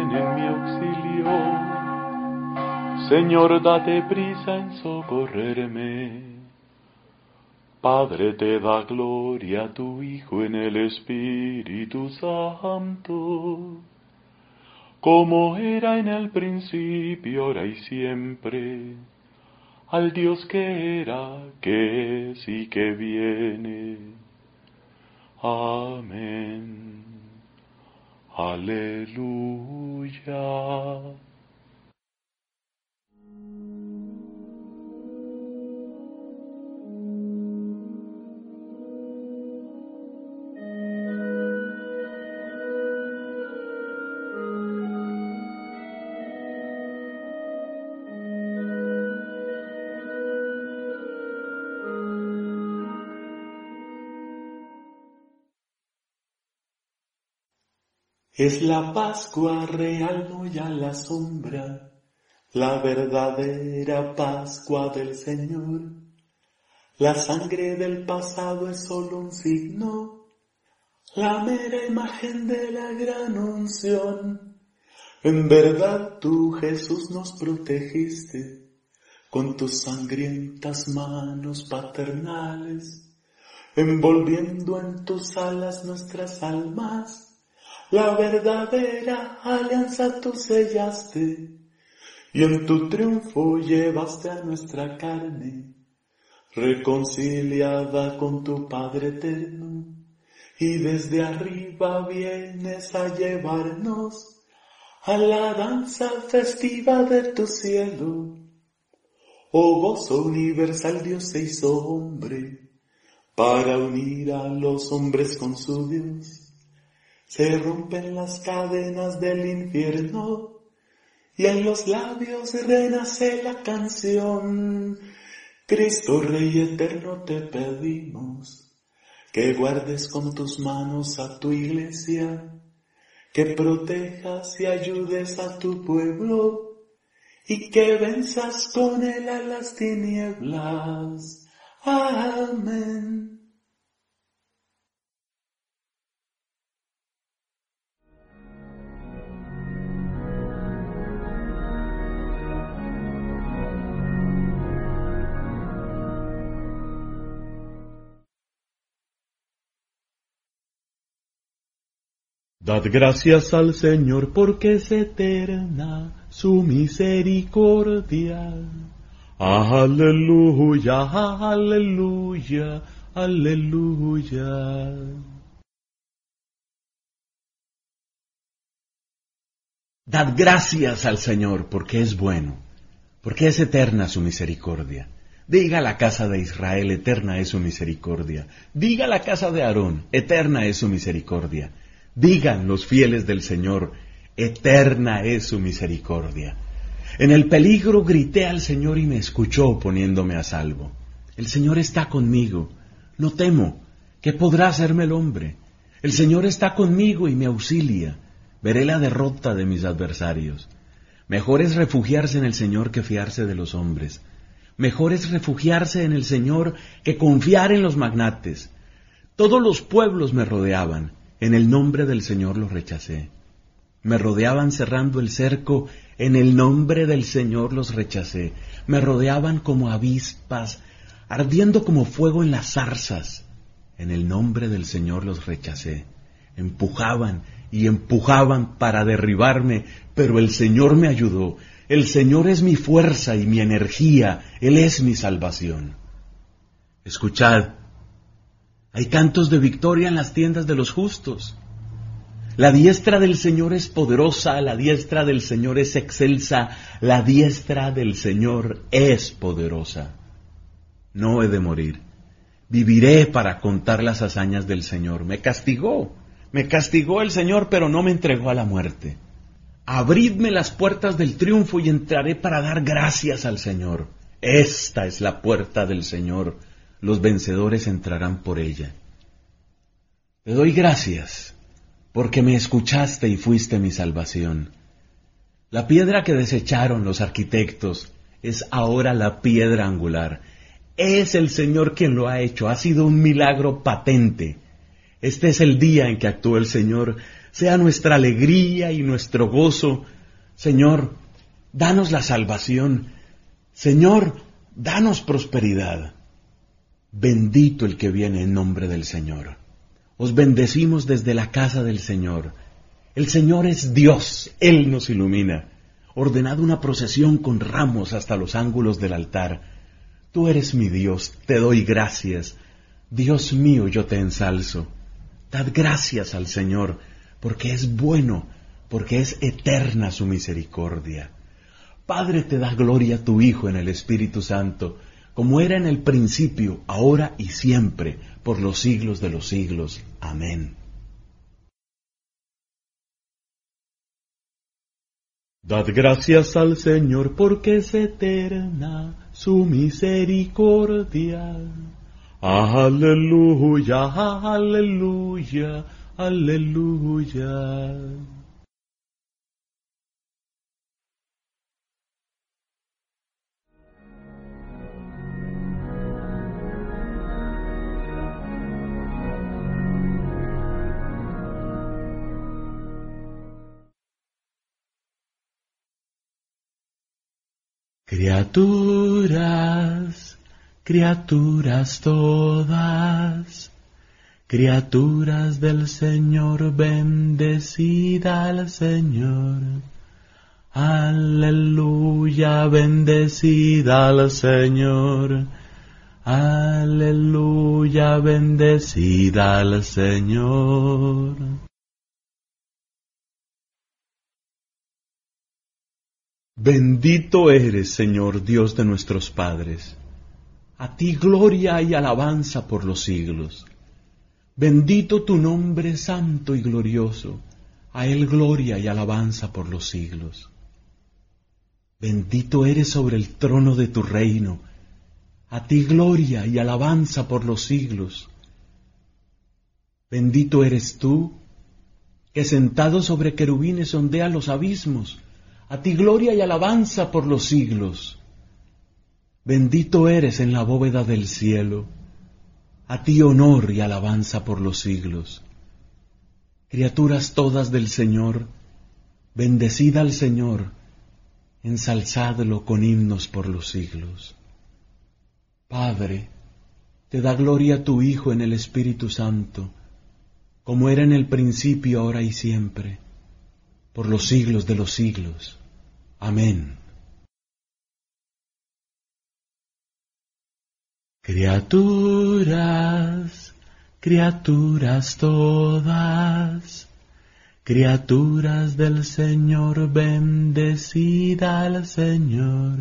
ven en mi auxilio. Señor, date prisa en socorrerme. Padre, te da gloria a tu Hijo en el Espíritu Santo, como era en el principio, ahora y siempre, al Dios que era, que es y que viene. Amén. Aleluya. Es la Pascua real, no ya la sombra, la verdadera Pascua del Señor. La sangre del pasado es solo un signo, la mera imagen de la gran unción. En verdad tú, Jesús, nos protegiste con tus sangrientas manos paternales, envolviendo en tus alas nuestras almas. La verdadera alianza tú sellaste, y en tu triunfo llevaste a nuestra carne, reconciliada con tu Padre eterno, y desde arriba vienes a llevarnos a la danza festiva de tu cielo. Oh gozo universal, Dios se hizo hombre, para unir a los hombres con su Dios. Se rompen las cadenas del infierno y en los labios renace la canción. Cristo Rey eterno, te pedimos que guardes con tus manos a tu iglesia, que protejas y ayudes a tu pueblo y que venzas con él a las tinieblas. Amén. Dad gracias al Señor porque es eterna su misericordia. Aleluya, aleluya, aleluya. Dad gracias al Señor porque es bueno, porque es eterna su misericordia. Diga la casa de Israel, eterna es su misericordia. Diga la casa de Aarón, eterna es su misericordia. Digan los fieles del Señor, eterna es su misericordia. En el peligro grité al Señor y me escuchó poniéndome a salvo. El Señor está conmigo, no temo, ¿qué podrá hacerme el hombre? El Señor está conmigo y me auxilia, veré la derrota de mis adversarios. Mejor es refugiarse en el Señor que fiarse de los hombres. Mejor es refugiarse en el Señor que confiar en los magnates. Todos los pueblos me rodeaban, en el nombre del Señor los rechacé. Me rodeaban cerrando el cerco, en el nombre del Señor los rechacé. Me rodeaban como avispas, ardiendo como fuego en las zarzas. En el nombre del Señor los rechacé. Empujaban y empujaban para derribarme, pero el Señor me ayudó. El Señor es mi fuerza y mi energía, Él es mi salvación. Escuchad, hay cantos de victoria en las tiendas de los justos. La diestra del Señor es poderosa, la diestra del Señor es excelsa, la diestra del Señor es poderosa. No he de morir, viviré para contar las hazañas del Señor. Me castigó el Señor, pero no me entregó a la muerte. Abridme las puertas del triunfo y entraré para dar gracias al Señor. Esta es la puerta del Señor, los vencedores entrarán por ella. Te doy gracias, porque me escuchaste y fuiste mi salvación. La piedra que desecharon los arquitectos es ahora la piedra angular. Es el Señor quien lo ha hecho, ha sido un milagro patente. Este es el día en que actuó el Señor, sea nuestra alegría y nuestro gozo. Señor, danos la salvación. Señor, danos prosperidad. Bendito el que viene en nombre del Señor. Os bendecimos desde la casa del Señor. El Señor es Dios, Él nos ilumina. Ordenad una procesión con ramos hasta los ángulos del altar. Tú eres mi Dios, te doy gracias. Dios mío, yo te ensalzo. Dad gracias al Señor, porque es bueno, porque es eterna su misericordia. Padre, te da gloria a tu Hijo en el Espíritu Santo, como era en el principio, ahora y siempre, por los siglos de los siglos. Amén. Dad gracias al Señor, porque es eterna su misericordia. Aleluya, aleluya, aleluya. Criaturas, criaturas todas, criaturas del Señor, bendecid al Señor. Aleluya, bendecid al Señor. Aleluya, bendecid al Señor. Bendito eres, Señor, Dios de nuestros padres. A ti gloria y alabanza por los siglos. Bendito tu nombre santo y glorioso. A Él gloria y alabanza por los siglos. Bendito eres sobre el trono de tu reino. A ti gloria y alabanza por los siglos. Bendito eres tú, que sentado sobre querubines sondea los abismos. A ti gloria y alabanza por los siglos. Bendito eres en la bóveda del cielo. A ti honor y alabanza por los siglos. Criaturas todas del Señor, bendecid al Señor, ensalzadlo con himnos por los siglos. Padre, te da gloria tu Hijo en el Espíritu Santo, como era en el principio, ahora y siempre, por los siglos de los siglos. Amén. Criaturas, criaturas todas, criaturas del Señor, bendecid al Señor.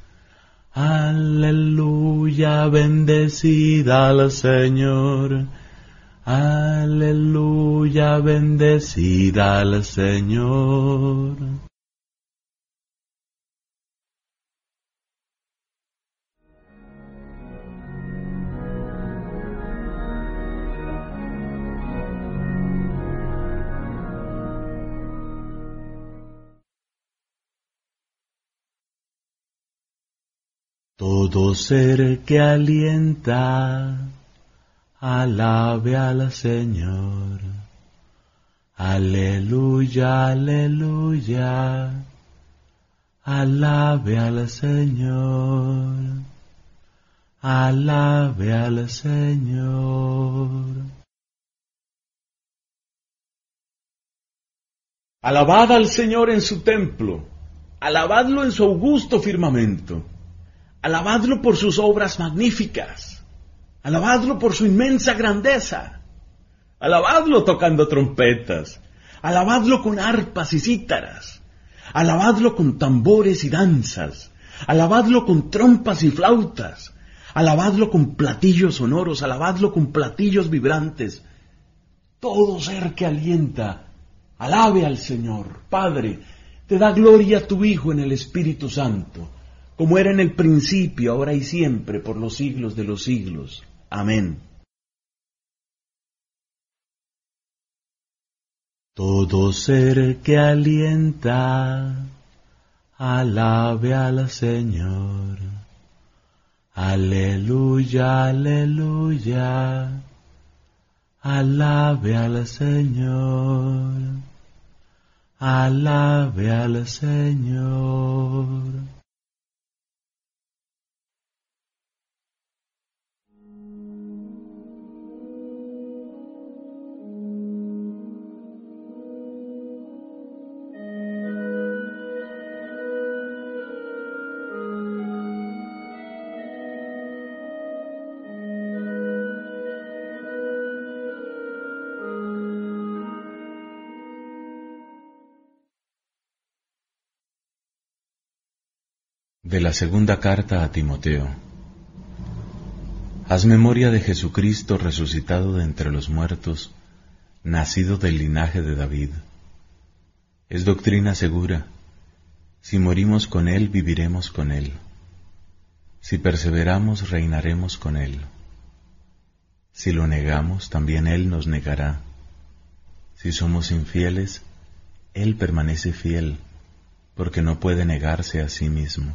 Aleluya, bendecid al Señor. Aleluya, bendecid al Señor. Todo ser que alienta, alabe al Señor. Aleluya, aleluya, alabe al Señor. Alabe al Señor. Alabad al Señor en su templo, alabadlo en su augusto firmamento. Alabadlo por sus obras magníficas. Alabadlo por su inmensa grandeza. Alabadlo tocando trompetas. Alabadlo con arpas y cítaras. Alabadlo con tambores y danzas. Alabadlo con trompas y flautas. Alabadlo con platillos sonoros. Alabadlo con platillos vibrantes. Todo ser que alienta, alabe al Señor. Padre, te da gloria a tu Hijo en el Espíritu Santo, como era en el principio, ahora y siempre, por los siglos de los siglos. Amén. Todo ser que alienta, alabe al Señor. Aleluya, aleluya, Alabe al Señor, alabe al Señor. De la segunda carta a Timoteo. Haz memoria de Jesucristo resucitado de entre los muertos, nacido del linaje de David. Es doctrina segura. Si morimos con Él, viviremos con Él. Si perseveramos, reinaremos con Él. Si lo negamos, también Él nos negará. Si somos infieles, Él permanece fiel, porque no puede negarse a sí mismo.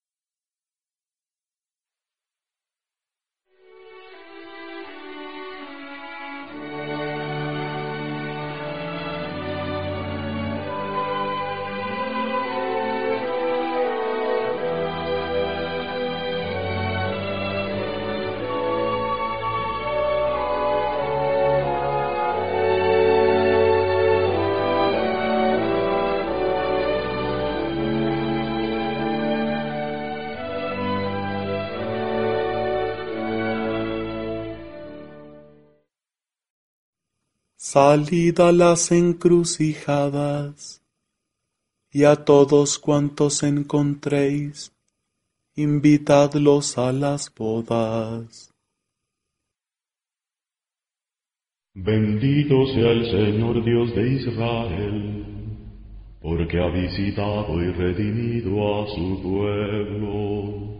Salid a las encrucijadas, y a todos cuantos encontréis, invitadlos a las bodas. Bendito sea el Señor Dios de Israel, porque ha visitado y redimido a su pueblo,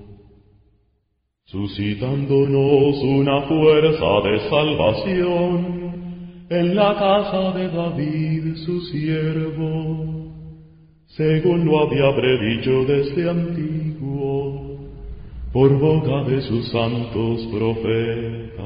suscitándonos una fuerza de salvación en la casa de David su siervo, según lo había predicho desde antiguo, por boca de sus santos profetas.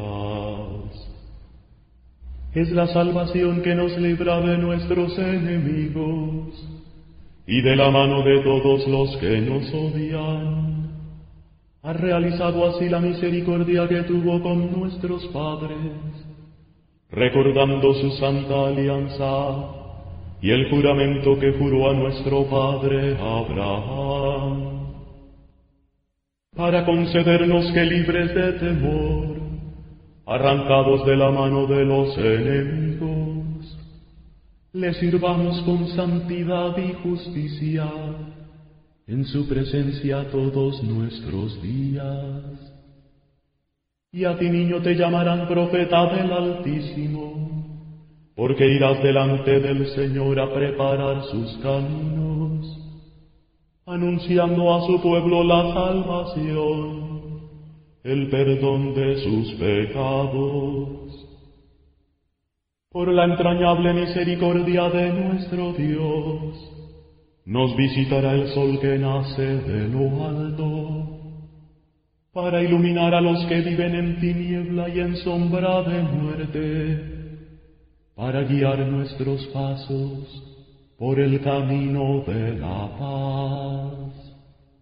Es la salvación que nos libra de nuestros enemigos y de la mano de todos los que nos odian. Ha realizado así la misericordia que tuvo con nuestros padres, recordando su santa alianza y el juramento que juró a nuestro padre Abraham, para concedernos que libres de temor, arrancados de la mano de los enemigos, le sirvamos con santidad y justicia en su presencia todos nuestros días. Y a ti, niño, te llamarán profeta del Altísimo, porque irás delante del Señor a preparar sus caminos, anunciando a su pueblo la salvación, el perdón de sus pecados. Por la entrañable misericordia de nuestro Dios, nos visitará el sol que nace de lo alto, para iluminar a los que viven en tiniebla y en sombra de muerte, para guiar nuestros pasos por el camino de la paz.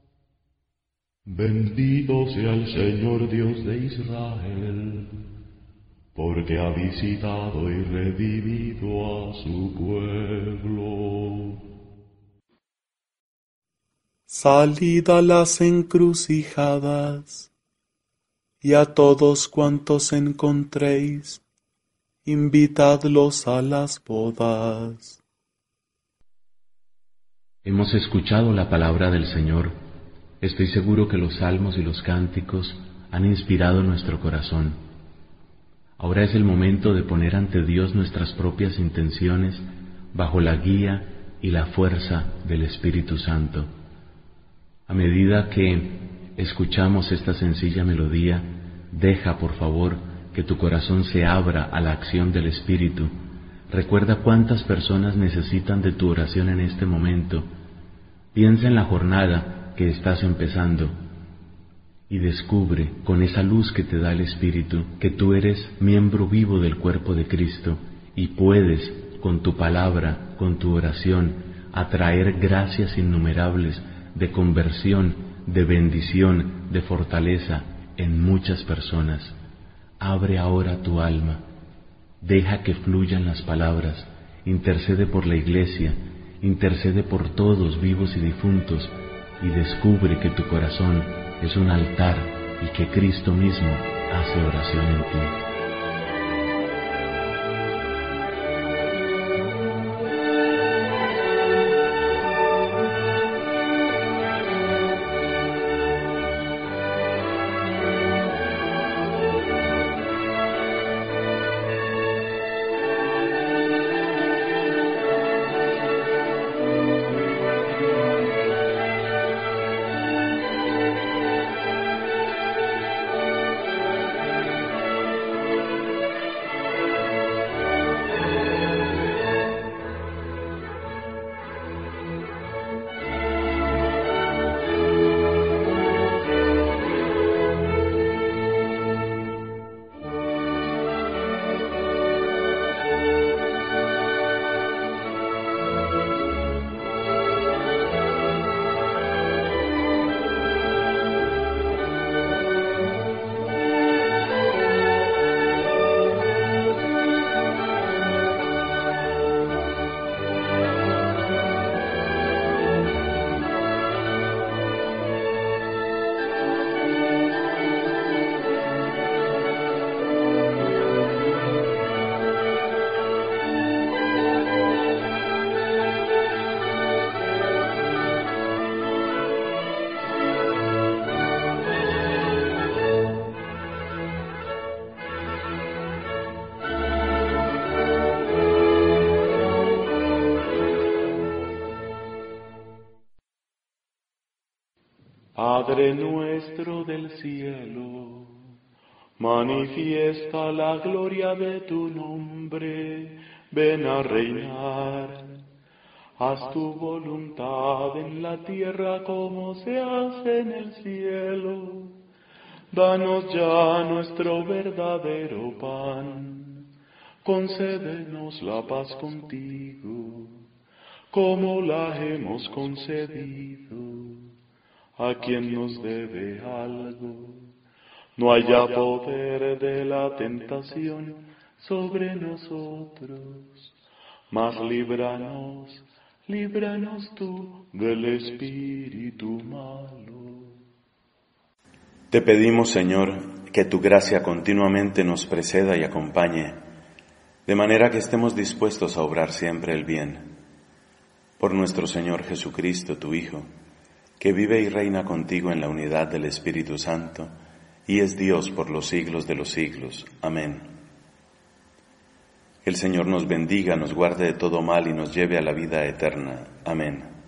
Bendito sea el Señor Dios de Israel, porque ha visitado y redimido a su pueblo. Salid a las encrucijadas, y a todos cuantos encontréis, invitadlos a las bodas. Hemos escuchado la palabra del Señor. Estoy seguro que los salmos y los cánticos han inspirado nuestro corazón. Ahora es el momento de poner ante Dios nuestras propias intenciones bajo la guía y la fuerza del Espíritu Santo. A medida que escuchamos esta sencilla melodía, deja, por favor, que tu corazón se abra a la acción del Espíritu. Recuerda cuántas personas necesitan de tu oración en este momento. Piensa en la jornada que estás empezando. y descubre con esa luz que te da el Espíritu que tú eres miembro vivo del cuerpo de Cristo y puedes, con tu palabra, con tu oración, atraer gracias innumerables de conversión, de bendición, de fortaleza en muchas personas. Abre ahora tu alma, deja que fluyan las palabras, intercede por la Iglesia, intercede por todos vivos y difuntos y descubre que tu corazón es un altar y que Cristo mismo hace oración en ti. Padre nuestro del cielo, manifiesta la gloria de tu nombre, ven a reinar. Haz tu voluntad en la tierra como se hace en el cielo. Danos ya nuestro verdadero pan, concédenos la paz contigo, como la hemos concedido a quien nos debe algo. No haya poder de la tentación sobre nosotros, mas líbranos tú del espíritu malo. Te pedimos, Señor, que tu gracia continuamente nos preceda y acompañe, de manera que estemos dispuestos a obrar siempre el bien. Por nuestro Señor Jesucristo, tu Hijo, que vive y reina contigo en la unidad del Espíritu Santo, y es Dios por los siglos de los siglos. Amén. Que el Señor nos bendiga, nos guarde de todo mal y nos lleve a la vida eterna. Amén.